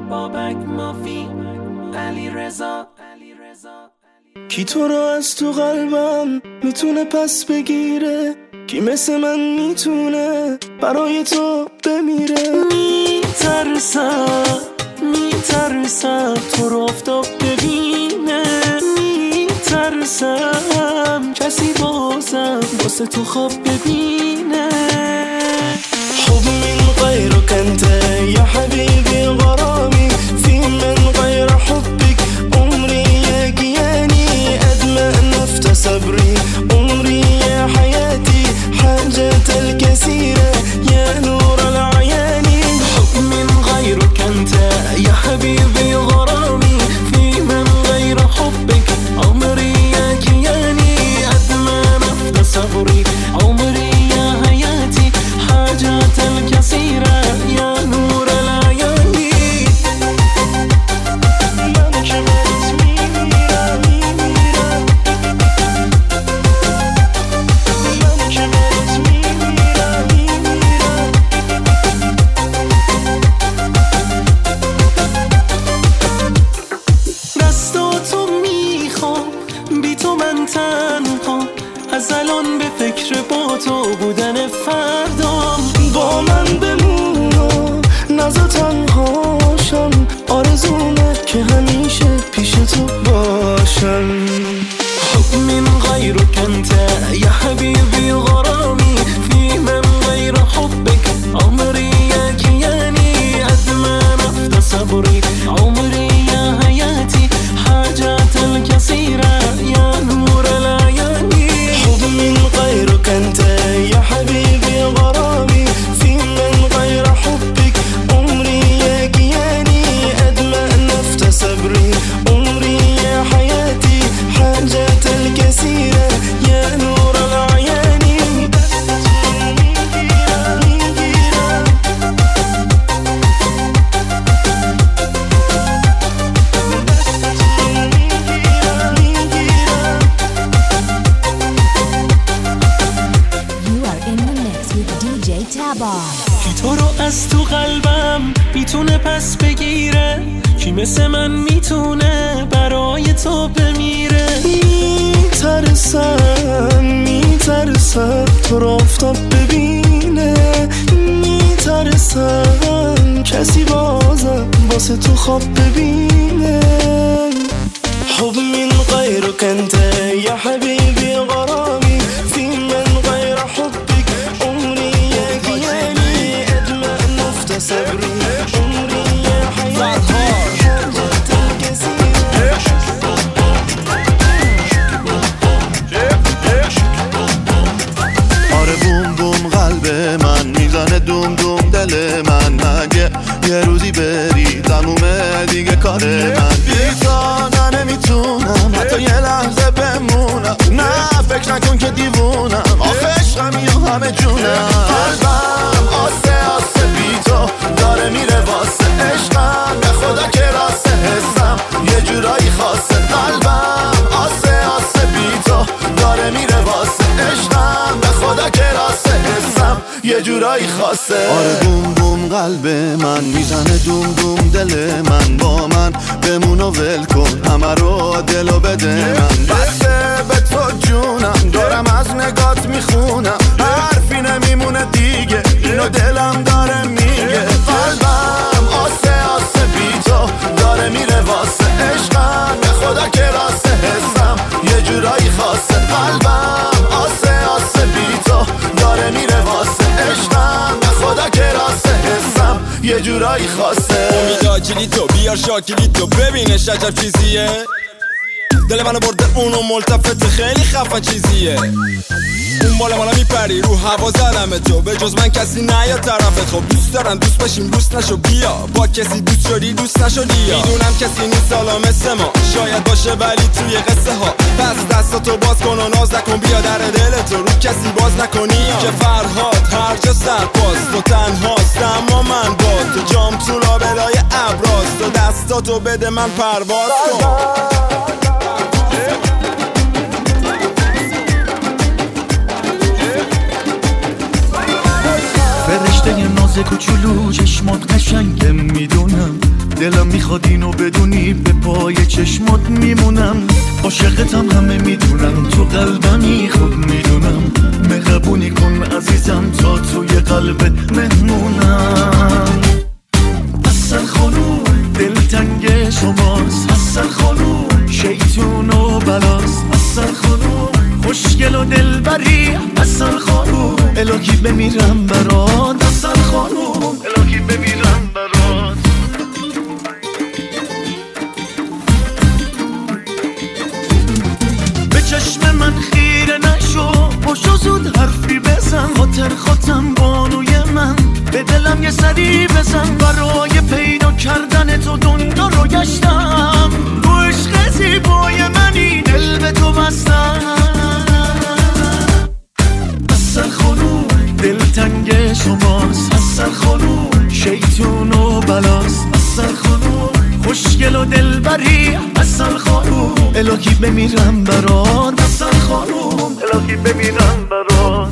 بابک مافی علی رضا. کی تو رو از تو قلبم میتونه پس بگیره؟ کی مثل من میتونه برای تو بمیره؟ میترسم تو رو آفتاب ببینه، میترسم کسی بازم واسه تو خواب ببینه. حب من غيرك انت يا حبيبي غرامي، في من غير حبك عمري يا كياني، أدمى نفت صبري عمري يا حياتي، حاجة الكثيرة يا نور العيان. حب من غيرك انت يا حبيبي غرامي، في من غير حبك عمري يا كياني، أدمى نفت صبري عمري يا حياتي، حاجات الكثيرة يا نور العيان. دستاتو میخوام بی تو من تنها، از الان به فکر با تو بودن فردام. با من بمون و نزا تنهاشم، آرزومه که همیشه پیش تو باشم. حب من غيرك انت يا حبيبي غرامي، في من غير حبك عمري يا كياني، أدمى نفت صبري عمري يا حياتي، حاجات الكثيرة يا نور العيان. حب من غيرك انت يا حبيبي غرامي، في من غير حبك عمري يا كياني، أدمى نفت صبري عمري يا حياتي، حاجات الكثيرة يا نور العيان. You are in the mix with DJ Tabar. کی تو رو از تو قلبم میتونه پس بگیره؟ کی مثل من میتونه برای تو بمیره؟ میترسم تو رو آفتاب ببینه، میترسم کسی بازم واسه تو خواب ببینه. حب من غيرك انت يا حبيبي غرامي، في من غير حبك عمري يا كياني، أدمى نفت صبري عمري يا حياتي، حاجات الكثيرة. آره بوم بوم قلب من میزنه دوم دوم دل من، مگه یه روزی بری تمومه دیگه کار من. بیتا نه نمیتونم حتی یه لحظه بمونم، نه فکر نکن که دیوونم، آخه عشقم یا همه جونم. قلبم آسه آسه بیتا داره میره واسه عشقم، به خدا که راسته حسم یه جورایی خاصه. قلبم آسه آسه بیتا داره میره واسه عشقم، به خدا که راسته حسم یه جورایی خاصه. آره بوم بوم قلب من میزنه دوم دوم دل من، با من بمون و ول کن همه رو دلو بده من. بسته به تو جونم دارم از نگات میخونم، حرفی نمیمونه دیگه اینو دلم داره میگه. قلبم آسه آسه بی تو داره میره واسه عشقم، به خدا که راسته حسم یه جورایی خاصه. قلبم آسه آسه بی تو داره میره واسه عشقم، به خدا که راسته حسم یه جورایی خاصه. امیدا کلیتو بیار شاکلیتو ببینش عجب چیزیه، دل منو برده اونو ملتفت خیلی خفن چیزیه. اون بالا مالا میپری رو هوا زدم تو، به جز من کسی نیا طرفت. خب دوست دارم دوست باشیم دوست نشو، بیا با کسی دوست شدی دوست نشدی. میدونم کسی نیست سالا مثل ما، شاید باشه ولی توی قصه ها. پس دستاتو باز کن و ناز نکن، بیا در دلتو رو کسی باز نکنی. که فرهاد هر جا سرپاس تو تنهاست، اما من با تو جام تو لابلای ابراز. تو دستاتو بده من پرواز کن. فرشته ناز ناز کوچولو چشمات قشنگم میدونم، دلم میخواد اینو بدونی به پای چشمات میمونم. عاشقتم همه میدونم، تو قلبمی خوب میدونم. مهربونی کن عزیزم تا توی قلبت مهمونم. اصل خانوم دلتنگ شماست، اصل خانوم شیطون و بلاست، اصل خانوم خوشگل و دلبری، اصل خانوم الهی بمیرم برات، اصل خانوم الهی بمیرم برات. به چشم من خیره نشو، پاشو زود حرفی بزن، خاطر خودم بانوی من، به دلم یه سری بزن. برای پیدا کردن تو دنیا رو گشتم، تو عشق زیبای منی دل به تو بستم. اصل خانوم دلتنگ شماست، اصل خانوم شیطون و بلاست، اصل خانوم خوشگل و دلبری، اصل خانوم الهی بمیرم برات، اصل خانوم الهی بمیرم برات.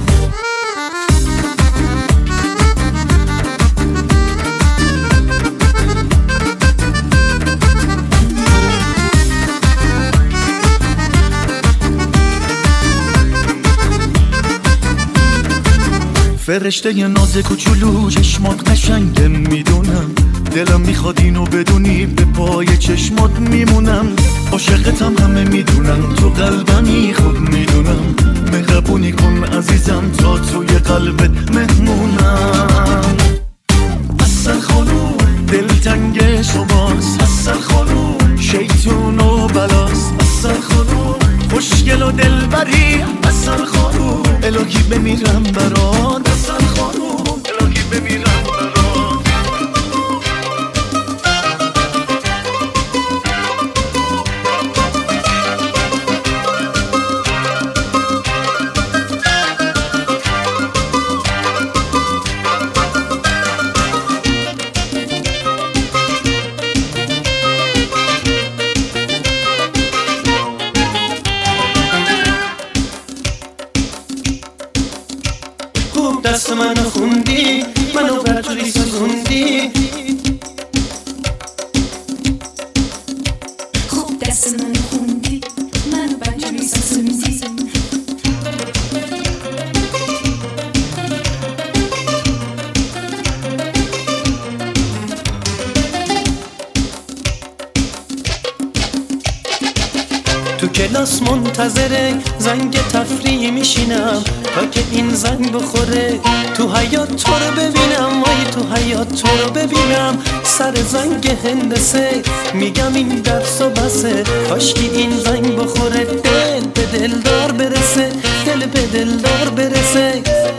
فرشته ی ناز کوچولو چشمات قشنگم میدونم، دلم میخواد اینو بدونی به پای چشمات میمونم. عاشقتم همه میدونم، تو قلبمی خوب میدونم. مهربونی کن عزیزم تا توی قلبت مهمونم. اصل خانوم دلتنگ شماست، اصل خانوم شیطون و بلاست، اصل خانوم خوشگل و دلبری، اصل خانوم الهی بمیرم برات، اصل خانوم الهی بمیرم برات. دست منو خوندی، منو برجوری سوزوندی. خوب دست منو خوندی، منو برجوری سوزوندی. تو کلاس منتظره زنگ تفریحی میشینم تا که این زنگ بخوره. تو حیاط تو رو ببینم، وای تو حیاط تو رو ببینم. سر زنگ هندسه میگم این درس و بسه، کاشکی این زنگ بخوره. دل به دلدار برسه، دل به دلدار برسه.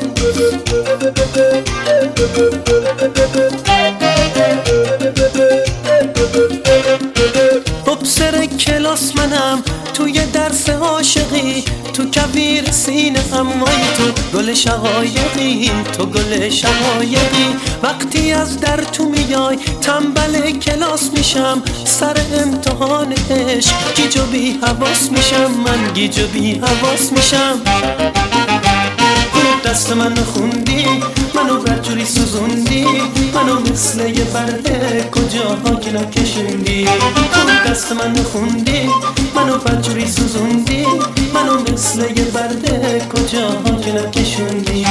مبصر کلاس منم، توی درس عاشقی، تو کویر سینه ام، وای تو گل شقایقی، تو گل شقایقی. وقتی از در تو میای تنبل کلاس میشم، سر امتحان عشق گیج و بی حواس میشم، من گیج و بی حواس میشم. دست منو خوندی، منو برجوری سوزوندی. منو مثل یه برده کجاها که نکشوندی. دست منو خوندی، منو برجوری سوزوندی. منو مثل یه برده کجاها که نکشوندی.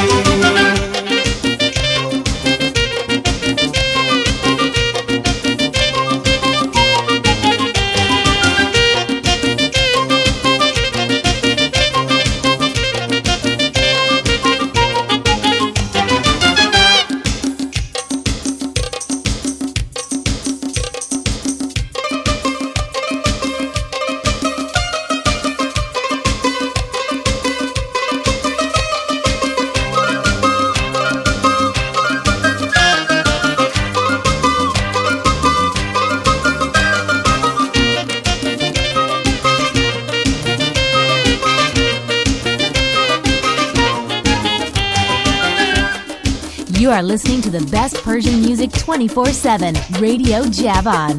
You are listening to the best Persian music 24/7, Radio Javan.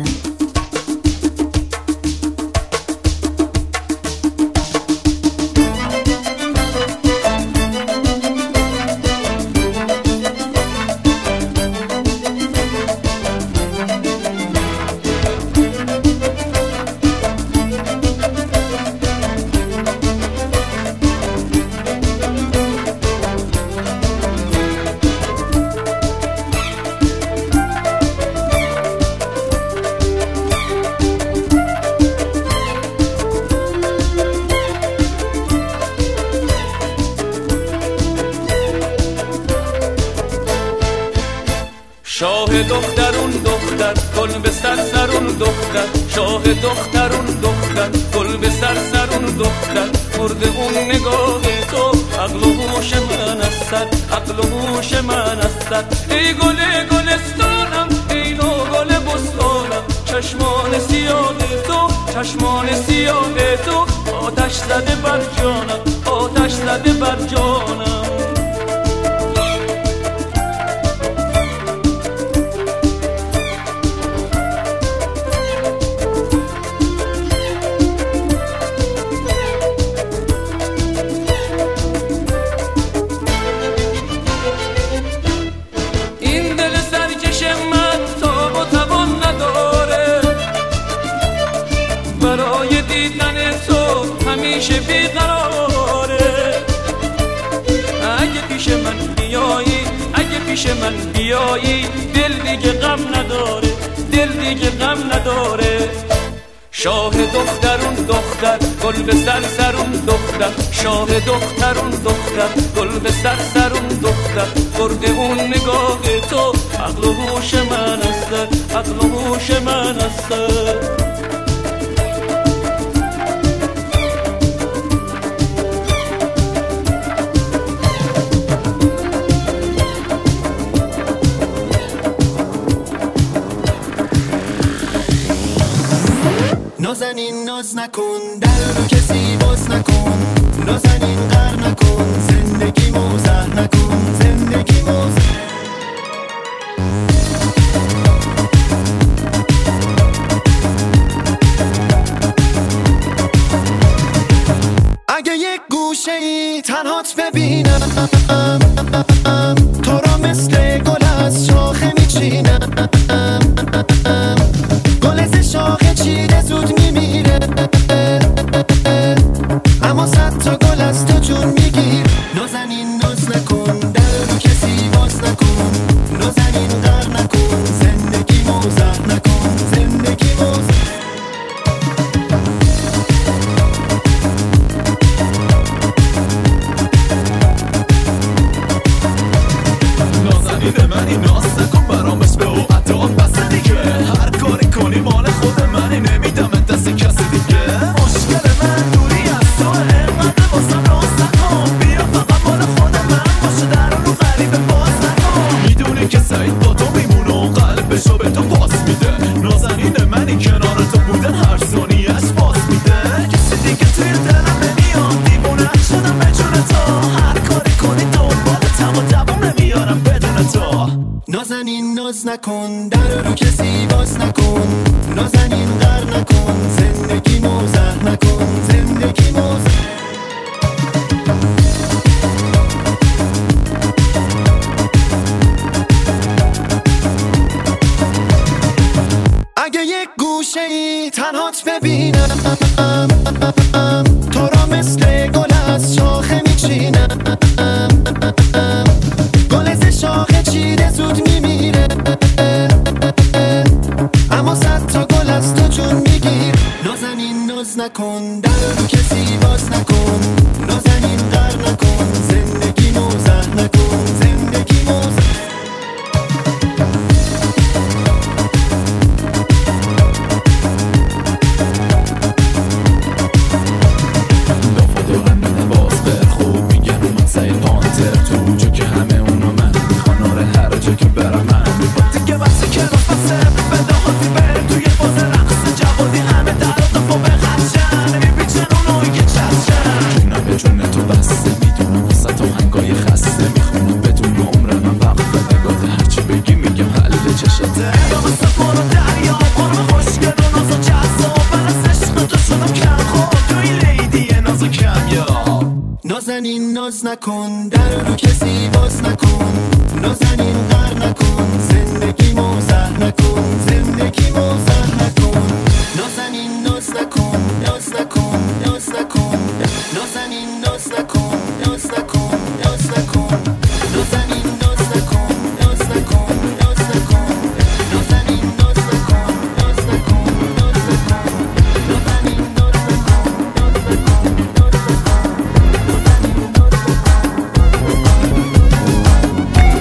شاه دخترون دختر گل به سرسرون دختر شاه دخترون دختر گل به سرسرون دختر مرد اون نگاه تو عقل و هوش من است عقل و هوش من است ای گل گلستانم ای نو گل بستانم چشمان سیاه تو چشمان سیاه تو آتش زده بر جانم آتش زده بر جانم همیشه بیقراره اگه پیش من بیایی اگه پیش من بیایی دل دیگه غم نداره دل دیگه غم نداره شاه دخترون دختر گل به سرسرون دختر شاه دخترون دختر گل به سرسرون دختر برد اون نگاه تو عقل و هوش من است عقل و هوش من است نازنین ناز نکن در رو کسی باز نکن نازنین قهر نکن زندگی موزه نکن زندگی موزه اگه یک گوشه ای تنهات ببینم تو را مثل گل از شاخه میچینم گل ز شاخه چیده زود میمیره اما صد تا گل از تو جون میگیر نازنین ناز نکن در رو کسی باز نکن نازنین قهر نکن زندگی موزه نکن زندگی موزه نازنین منی ناز نکن برام بس به او عطا بس دیگه هر کاری کنی مال خود منی نمیدم دست کسی دیگه مشکل من دوری از تو اینقدر واسم راست نکن بیا فقط مال خود من باشه در رو غریبه باز نکن میدونی که سعید با تو میمونه و قلبشو به تو پاس میده نازنین منی کنار تو بودن هر ثانیه‌اش باز میده کسی دیگه توی دلم نمیاد دیوونه شدم به جون تو هر کاری کنی دنبالتم و دوام نمیارم بدون تو نازنین ناز نکن در رو کسی باز نکن نازنین قهر نکن زندگی موزه نکن زندگی موزه اگه یک گوشه ای تنهات ببینم تو را مثل گل از شاخه میچینم گل ز شاخه چیده زود میمیره اما صد تا گل از تو جون میگیر نازنین ناز نکن در رو کسی باز نکن نازنین قهر نکن زندگی موزه نکن زندگی موزه نازنین ناز نکن در رو کسی باز نکن نازنین قهر نکن زندگی موزه نکن زندگی موزه نکن نازنین ناز نکن ناز نکن ناز نکن نازنین ناز نکن ناز نکن ناز نکن نازنین ناز نکن ناز نکن ناز نکن نازنین ناز نکن ناز نکن ناز نکن نازنین ناز نکن ناز نکن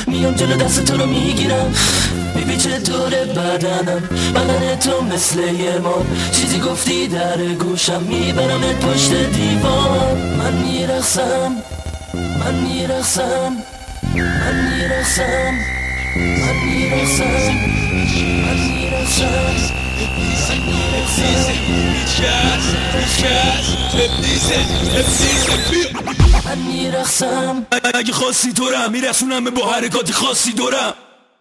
میام جلو دست تو رو میگیرم میپیچه دور بدنم بدن تو مثل یه مار چیزی گفتی در گوشم میبرمت پشت دیوار من میرقصم من میرقصم من میرقصم من میرقصم من میرقصم من میرقصم اگه خواستی دورم میرسونم به با حرکات خاصی دورم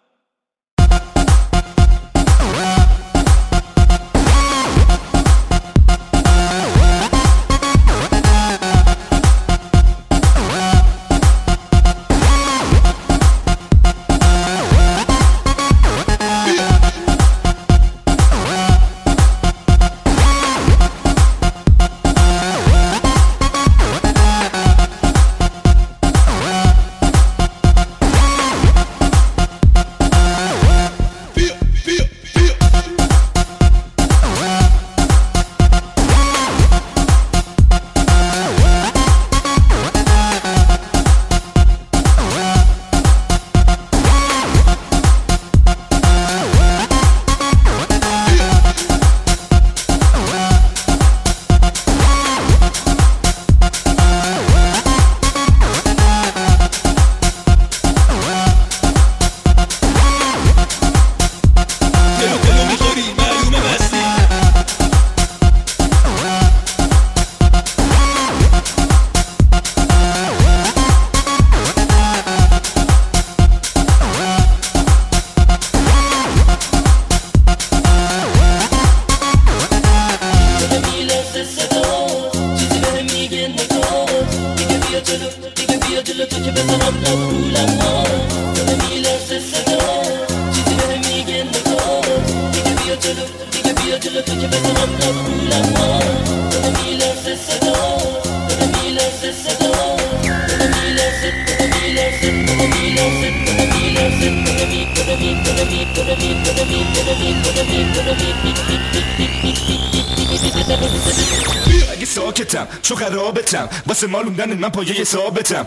اگه ساکتم چو خرابتم واسه مالوندن من پایه ثابتم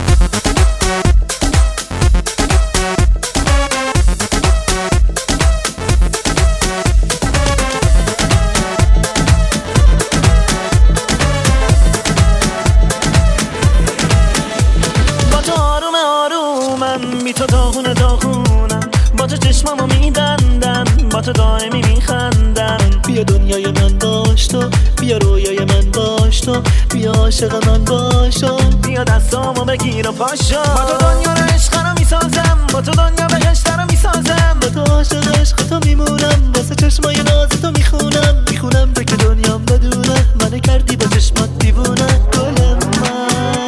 با تو آروم آرومم بی تو داغونه داغونم با تو چشمامو میبندم با تو دائمی میخندم بیا دنیای من باش تو بیا رویای من باش تو بیا عاشق من باشو بیا دستامو بگیر و پاشو با تو دنیا رو عشق رو میسازم با تو دنیا بهشت رو میسازم با تو عاشق عشق تو میمونم واسه چشمای ناز تو میخونم میخونم تو که دنیام بدونه منو کردی با چشمات دیوونه گل من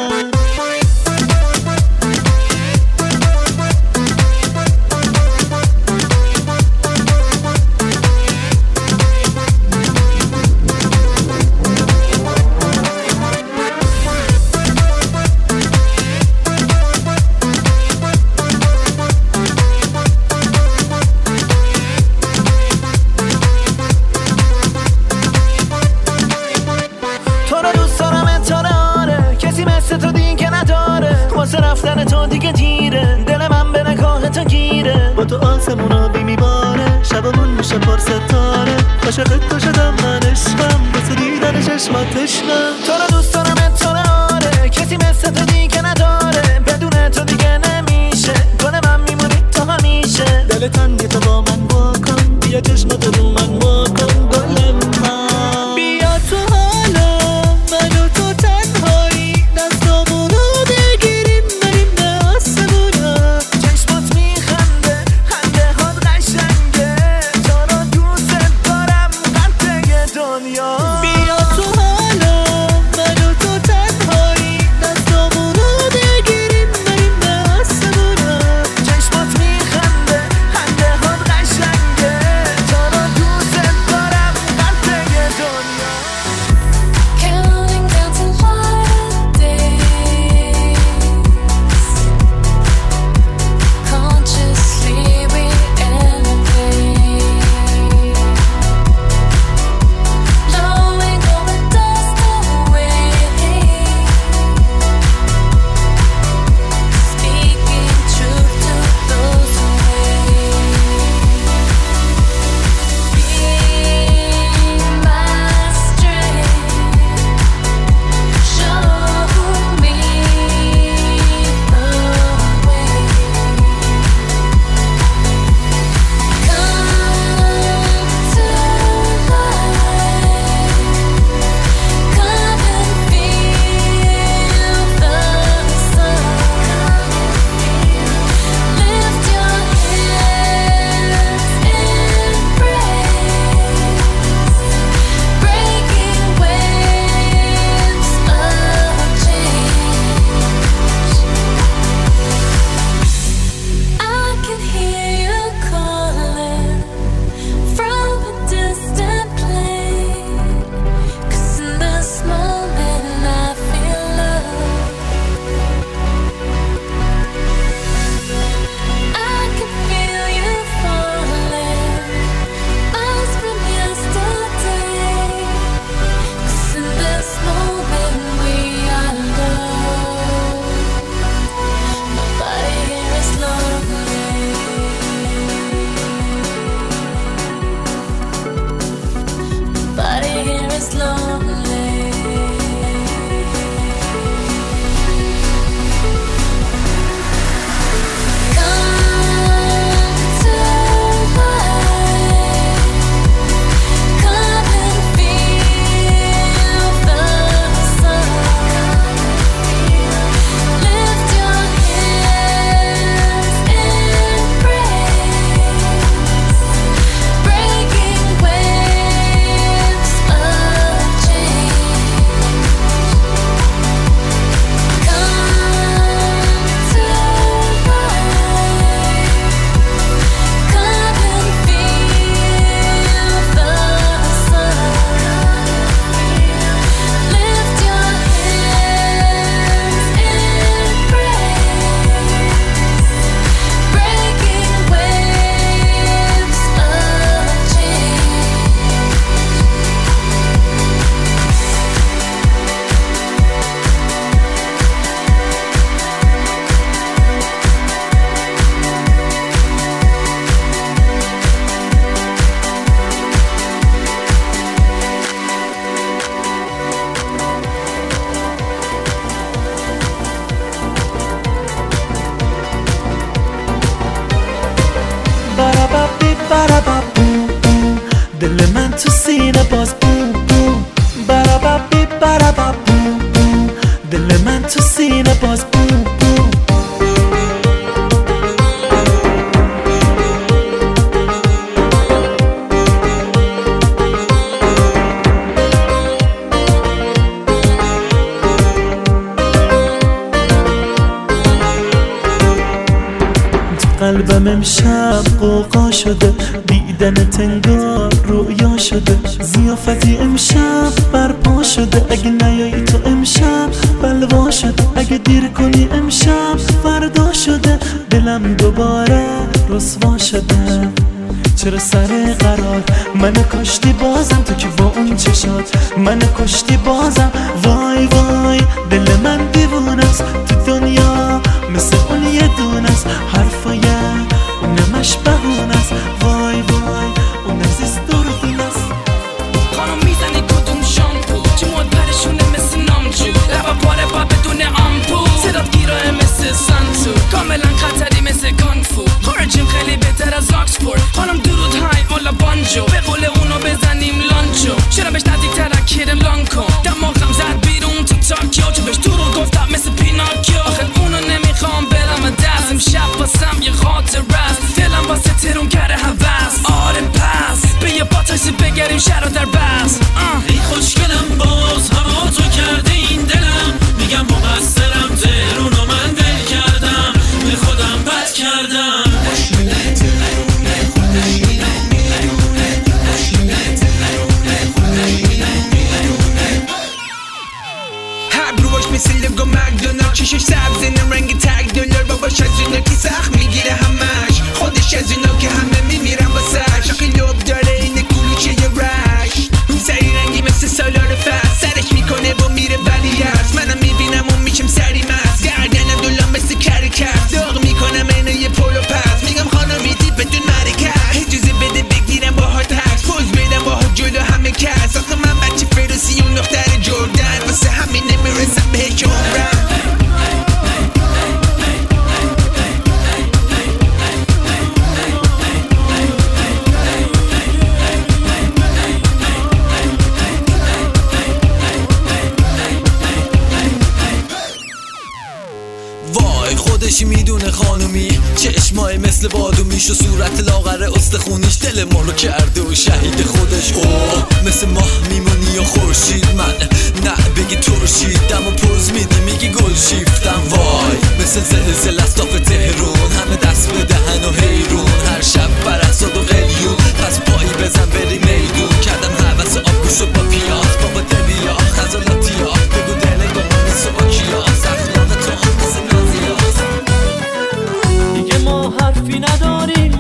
رفتن تو دیگه دیره دل من به نگاه تو گیره با تو آسمون آبی میباره شبمون میشه پر ستاره عاشق تو شدم من عشقم واسه دیدن چشمات تشنم تو رو دوست دارم تو رو کسی مثل تو دیگه نداره بدون تو دیگه نمیشه گل من میمونی تو همیشه دل تنگی تو با من واکن بیا چشماتو رو من واکن گل من بیا تو حالا من و تو تنهایی دستامونو بیا تو حالا من دل من تو سینه باز بوم بوم براببی برابب بوم بوم دل من تو سینه باز بوم بوم قلبم امشب قوقا شده دیدن تنگار رویا شده ضیافتی امشب برپا شده اگه نیایی تو امشب بلوا شده اگه دیر کنی امشب فردا شده دلم دوباره رسوا شده چرا سر قرار منو کشتی بازم تو که با اون چشات منو کشتی بازم وای وای دل من دیوونست تو دنیا مثل اون یه دونست حرفای اونمش بهونست وای وای اون عزیز دردونست خانم میزنی کدوم شامپو چه مود پرشونه مثل نامجو لبا پاره با بدون آمپو صدات گیراه مثل سانتو کاملا خطری مثل کانفو خارجیم خیلی بهتر از آکسفورد خانم درود های اولا بانجو به قول اونو بزنیم لانچو چرا بهش نزدیکتر اکیرم لانکو دماغم زد بیرون تو تاکیو چه بهش درود گفتم مثل پیناکیو آخه اونو نمیخوام برم دست امشب باسم یه خاطر است دلم واسه ترون کره هوس آره پس به یه با تاکسی بگریم شهر در بس ای خوشگلم باز هوا تو کرده این دلم میگم مقصرم تهرونو من دل کردم به خودم بد کردم ابروهاش مثل لگو مکدونالد چشش سبز رنگ تگ دلار باباش از اونا که سخت میگیره همش خودش از اونا که همه میمیرن واسش آخه لب داره اینه کلوچه یه رش اون سری رنگی مثل سالار فست سرش میکنه و میره ولی هست منم میبینم اون میشم سری مست گردنم دولام مثل کرکس داغ میکنم اینه یه پولو پس میگم خانمی دی بدون مرکز اجازه بده بگیرم باهات هست پوز بدم باهات جلو همه کس آخه من بچه فروسی اون دختر جردن واسه همین نمیرسم بهش عمرم وای خودش میدونه خانومی چشمای مثل بادومیش و صورت لاغر استخونیش دل ما رو کرده و شهید خودش اوه مثل ماه میمونی و خورشید من نه بگی ترشید دم و پوز میدی میگی گل شیفتم وای مثل زلزله است آف تهرون همه دست به دهن و حیرون هر شب پرستاد و قلیون پس پایی بزن بری میدون کردم حوث آبگوش و با پیاز بابا دبیا خزالاتیا بگو دل گمان مثل با کیاز اخلاق تو مثل نازیاز دیگه ما حرفی نداریم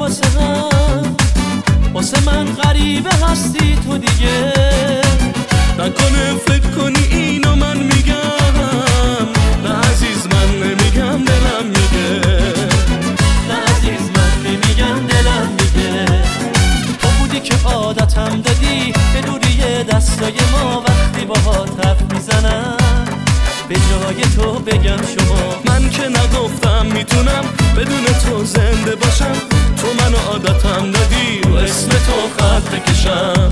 واسه من غریبه هستی تو دیگه نکنه فکر کنی اینو من میگم نه عزیز من نمیگم دلم میگه نه عزیز من نمیگم دلم میگه تو بودی که عادتم دادی به دوری دستای ما وقتی باهات حرف میزنم به جای تو بگم شما من که نگفتم میتونم بدون تو زنده باشم تو منو عادتم دادی و اسم تو خط بکشم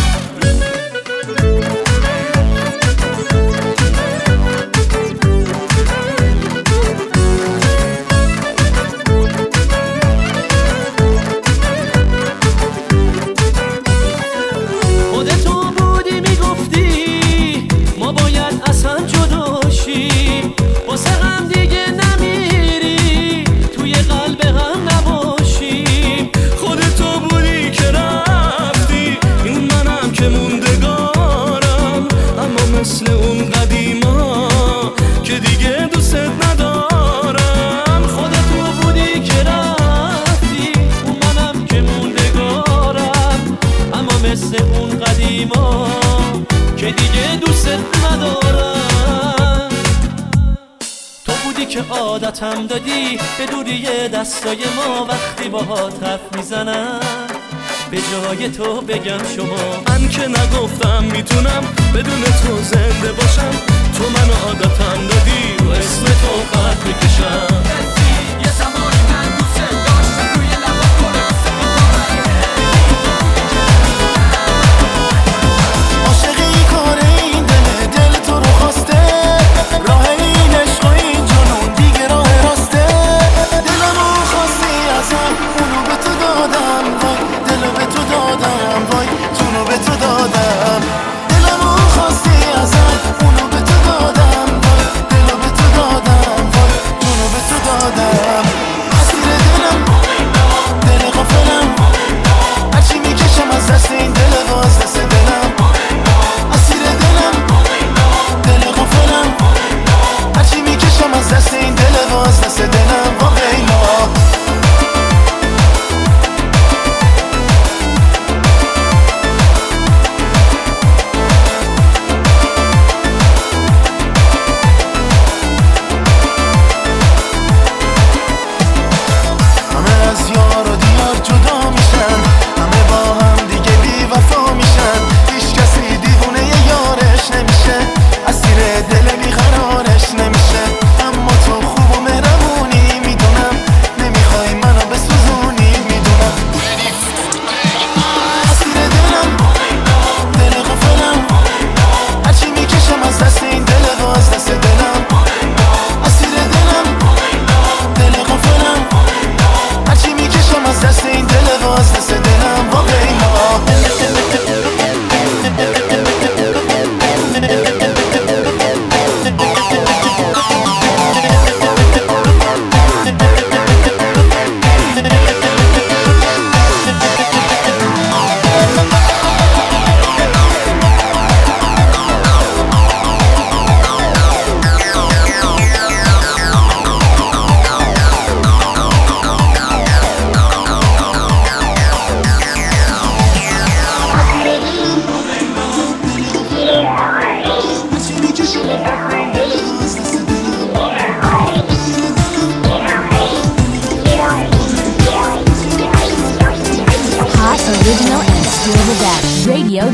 خودتو بودی میگفتی ما باید اصلا جدا شیم واسه هم دیگه نمیری توی قلب هم نباشیم خودتو بودی که رفتی این منم که موندگارم اما مثل اون قدیما که دیگه دوست ندارم خودتو بودی که رفتی اون منم که موندگارم اما مثل اون قدیما که دیگه دوست ندارم تو بودی که عادتم دادی به دوری دستای ما وقتی باهات حرف میزنم به جای تو بگم شما من که نگفتم میتونم بدون تو زنده باشم تو منو عادتم دادی و اسم تو خط بکشم یه زمانی من دوست داشتم روی لبا کنم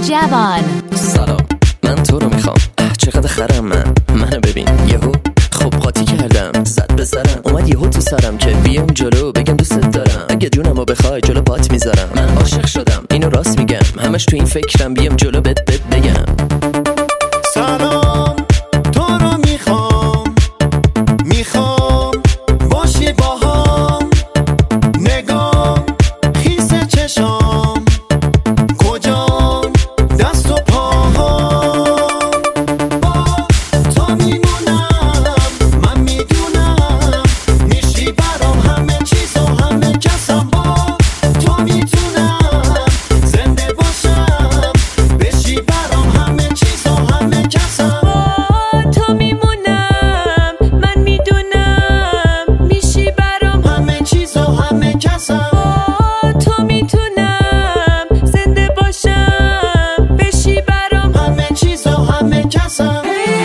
Javon. سلام، من تو رو میخوام. چقدر خرم منو ببین یهو خب قاطی کردم، زد به سرم، اومد یهو تو سرم که بیام جلو بگم دوست دارم. اگه جونمو بخوای جلو پات میذارم. من عاشق شدم، اینو راست میگم، همش تو این فکرم، بیام جلو بگم. سلام، تو رو میخوام باشی باهام. نگام خیس چشام کجام دست و پاهام. با تو میمونم، من میدونم میشی برام همه چیز و همه کسم. با تو میتونم زنده باشم، بشی برام همه چیز و همه کسم. با تو میمونم، من میدونم میشی برام همه چیز و همه کسم. با تو میتونم زنده باشم، بشی برام همه چیز و همه کسم.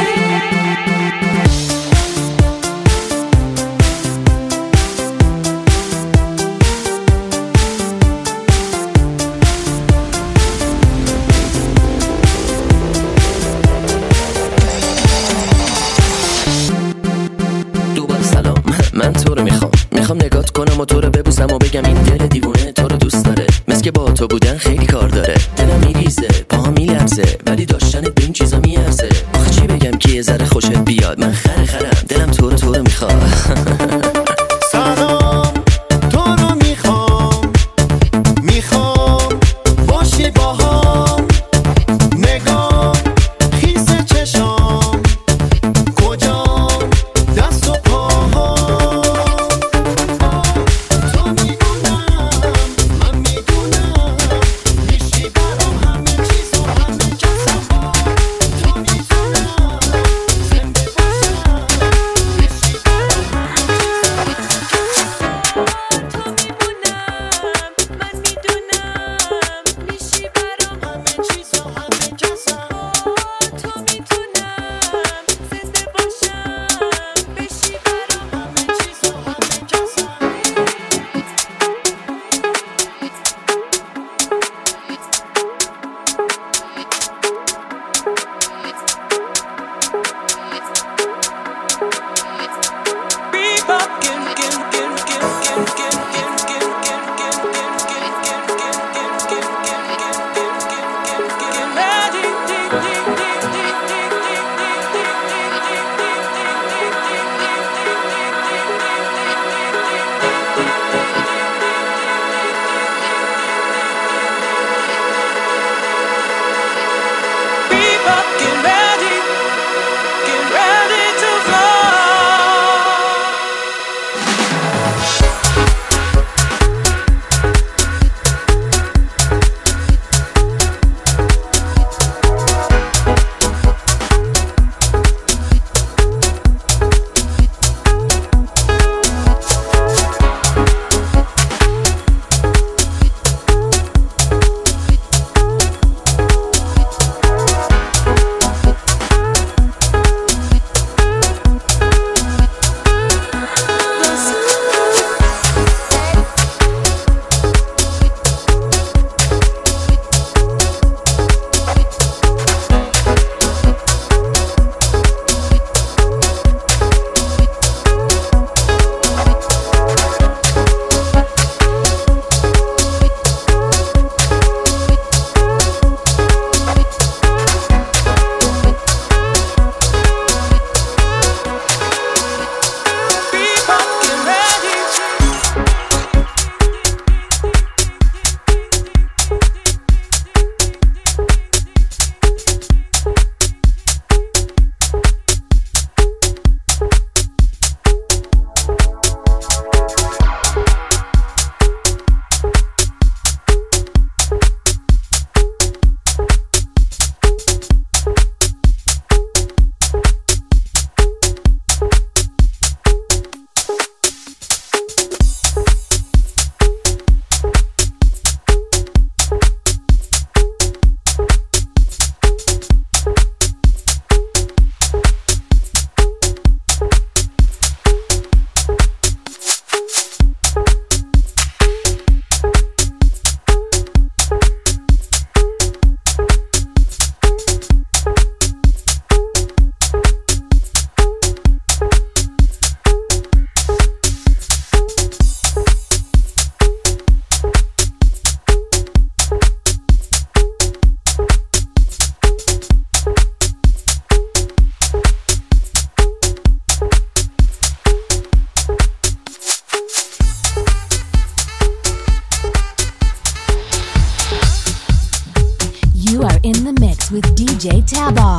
دوباره سلام، من تو رو میخوام نگات کنم و تو رو ببوسم و بگم این دل دیوونه تو رو دوست داره. مثل که با تو بودن خیلی کار داره، دلم میریزه پاها میلرزه، ولی داشتنت به این چیزا میارزه. آخه چی بگم که یه ذره خوشت بیاد، من خرم دلم تو رو میخواد. سلام، تو رو میخوام باشی باهام. نگام خیس چشام کجام دست و پاهام. تو میدونم، من میدونم in the mix with DJ Tabak.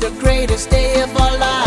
the greatest day of our lives.